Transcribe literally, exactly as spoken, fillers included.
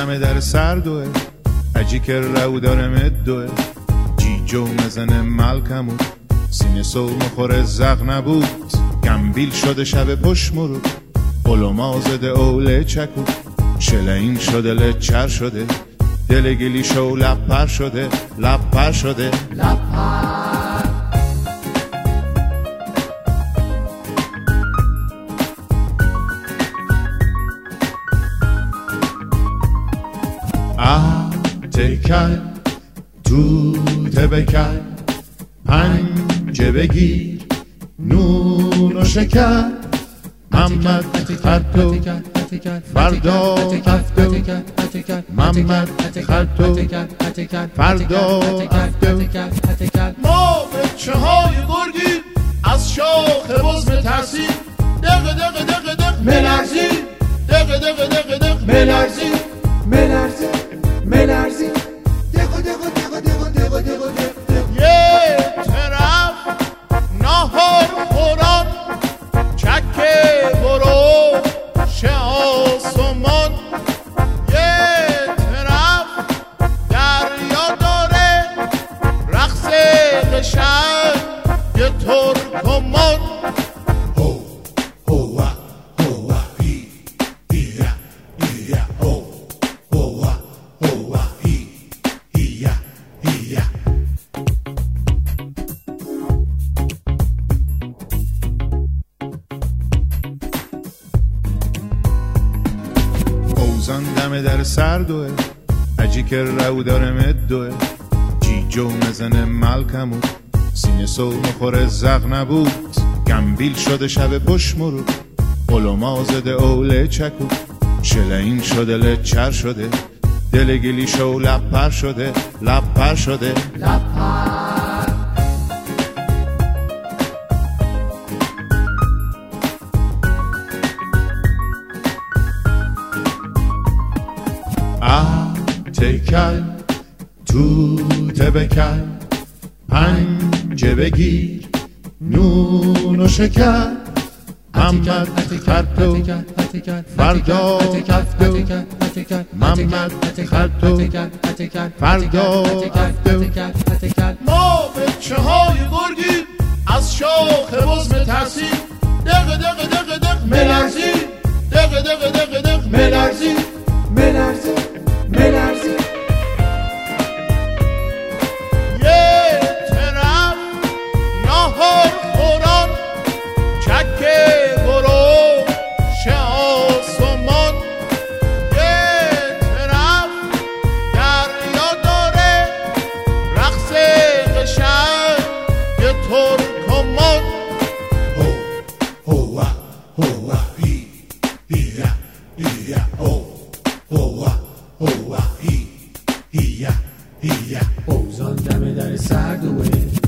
دم در سردوه اجی که رو داره مدوه جیجو مزنه ملکمون سینه سو مخوره زغ نبود گمبیل شده شب پشت مرو قلوما زده اوله چکو شله این شده لچر شده دل گلی شو لب پر شده لب پر شده لب پر تکل توته بکل پنجه بگیر نون و شکر محمد خطو فردا هفتو محمد خطو فردا هفتو ما بچه های گرگی از شاخ بز بترسیم دق دق دق دق ملرزیم دق دق دق دق ملرزیم ملرزیم ملرزیم دقو دقو دقو دقو دقو دقو دقو یه طرف نهار خوران چکه برو شه آسمان یه طرف دریا داره رقص قشنگ یه ترکمان اوزان دم در سردوه اجی که رو داره مدوه جیجو مزنه ملکمون سینه سو مخوره زغ نبود گمبیل شده شب پشت مرو قلوما زده اوله چکو شله این شده لچر شده دل گلی شو لب پر شده لب پر شده لب پر تکل توته بکل پنجه بگیر نون و شکر محمد خطو فردا هفتو محمد خطو فردا هفتو ما بچه های گرگی از شاخ بز بترسیم دق دق دق دق ملرزیم دق دق دق دق ملرزیم ملرزیم ملرزیم یه طرف نهار خوران چکه برو شه آسمان یه طرف دریا داره رقص قشنگ یه ترکمان هو هو هو هی هیا هیا هو هو هو هی هیا هیا اوزان دم در سردوه